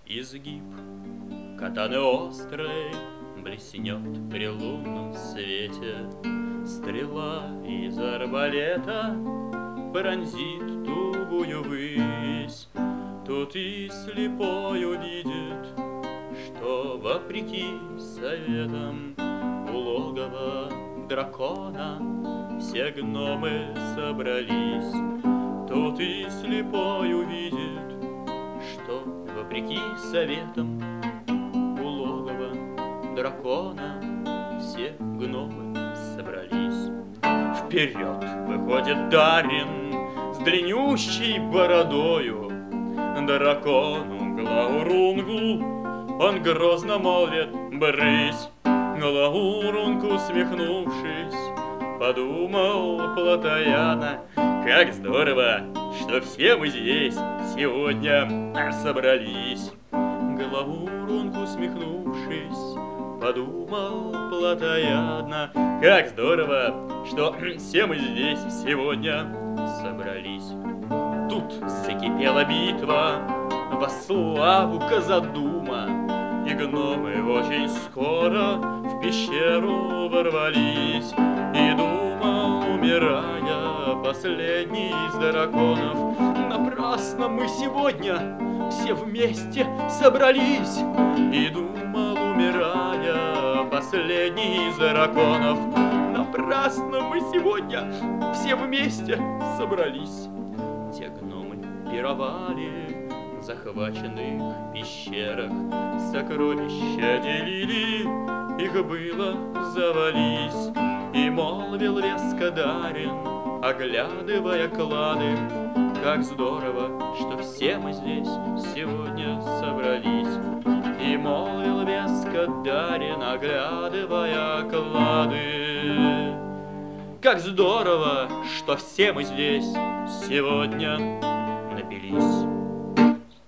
изгиб катаны острой блеснет при лунном свете. Стрела из арбалета пронзит тугую высь. Тут и слепой увидит, что вопреки советам у логова дракона все гномы собрались. Тут и слепой увидит, что вопреки советам у логова дракона все гномы собрались. Вперед выходит Дарин с длиннющей бородою. Дракону Глаурунгу он грозно молвит: брысь! Глаурунг, усмехнувшись, подумал плотоядно: как здорово, что все мы здесь сегодня собрались. Глаурунг, усмехнувшись, подумал плотоядно: как здорово, что все мы здесь сегодня собрались. Тут закипела битва во славу Казадума, и гномы очень скоро в пещеру ворвались. И думал, умирая, последний из драконов: напрасно мы сегодня все вместе собрались. И думал, умирая, последний из драконов: напрасно мы сегодня все вместе собрались. Те гномы пировали в захваченных пещерах, сокровища делили, их было завались. И молвил веско Дарин, оглядывая клады: как здорово, что все мы здесь сегодня собрались. И молвил веско Дарин, оглядывая клады: как здорово, что все мы здесь сегодня напились.